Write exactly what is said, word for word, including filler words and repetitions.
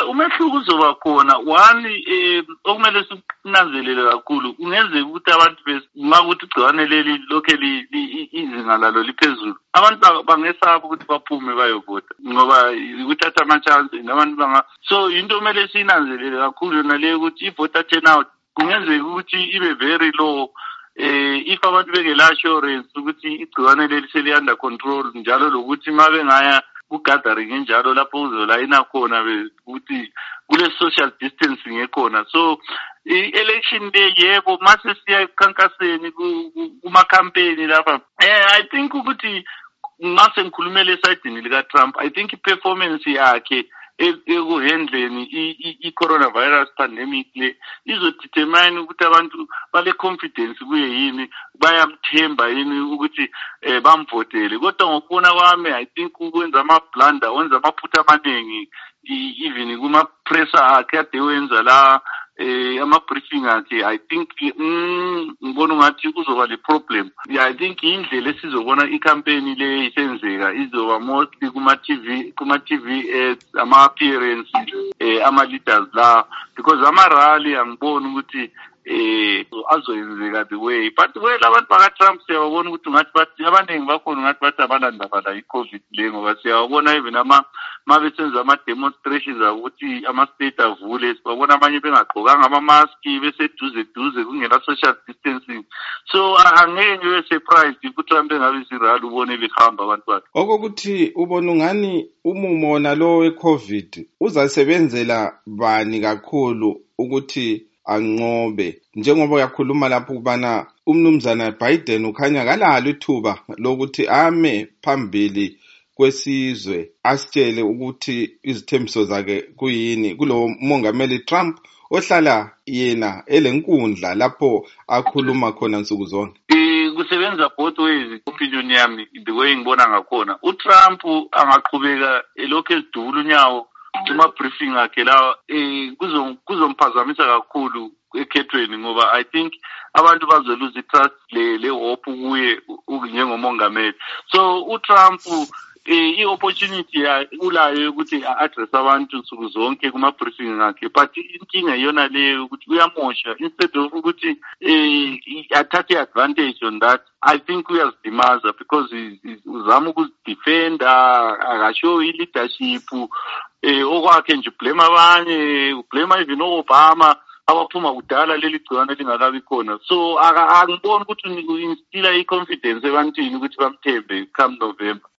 umehluko uzoba khona one eh okumele sinanzelele kakhulu kungenzeka ukuthi abantu makuthi igciwane leli lokho izinga lalo liphezulu abantu bangesaba ukuthi baphume bayovota ngoba ukuthatha ama chance nabantu banga so into kumele sinanzelele kakhulu yona le ukuthi i-voter turnout kungenzeka ukuthi ibe very low eh if abantu bengela assurance ukuthi igciwane leli seli under control njalo lokuthi mabe ngaya ku-gathering njalo lapho uzolayina khona ukuthi kule social distancing ekhona so i-election day yebo mase siya ekhankaseni kuma-campaign lapha eh I think ukuthi mase ngikhulumela esayidini lika-Trump I think i-performance yakhe ekuhandleni i-coronavirus pandemic le izodetermine ukuthi abantu bale confidence kuye yini bayamthemba yini ukuthi bamvotele kodwa ngokubona kwami I think ukwenza ama-blunder wenza amaphutha amaningi even kuma-presser akhe ade wenza la eh ama-briefing akhe I think ngibona ngathi kuzoba le problem I think indlela esizobona i-campaign le isenzeka izoba mostly kuma-T V kuma-T V ads ama-appearance eh ama-leaders la because ama-rally angiboni ukuthi eh azoyenzeka the way but well abantu baka-Trump siyabona ukuthi ngathi bathi abaningi bakhona ngathi bathi abalandaba la i-COVID le ngoba siyabona even ama mabesenza ama-demonstrations ukuthi ama-state avule sibabona abanye bengagqokanga ama-mask beseduze duze kungela social distancing so angeke ngibe surprised ukuthi Trump engabe isirali ubone lihamba abantu bakhe okokuthi ubona ungani umumo wona lo we-COVID uzasebenzela bani kakhulu ukuthi anqobe njengoba uyakhuluma lapho kubana umnumzana Biden ukhanya kalalo ithuba lokuthi ame phambili kwesizwe asitshele ukuthi izithembiso zakhe kuyini kulo mongameli Trump ohlala yena elenkundla lapho akhuluma khona nsuku zonke kusebenza both ways opinion yami the way ngibona ngakhona uTrump angaqhubeka elokhu ezidula unyawo kuma briefing akhe la eh kuzomphazamisa kakhulu ekhethweni ngoba I think abantu bazoluza itrust le le hope kuye njengomongameli so uTrump i-opportunity ulayo ukuthi address abantu nsuku zonke kuma briefing akhe but inkinga iyona leyo ukuthi uyamosha instead of ukuthi athathe advantage on that I think uyazidimaza because uzama ukuzidefenda akasho i-leadership eh okwakhe nje blame abanye blame even Obama abaphuma kudala leli gciwane lingakabi khona so angiboni ukuthi uinstilla i-confidence ebantwini ukuthi bamthembe come November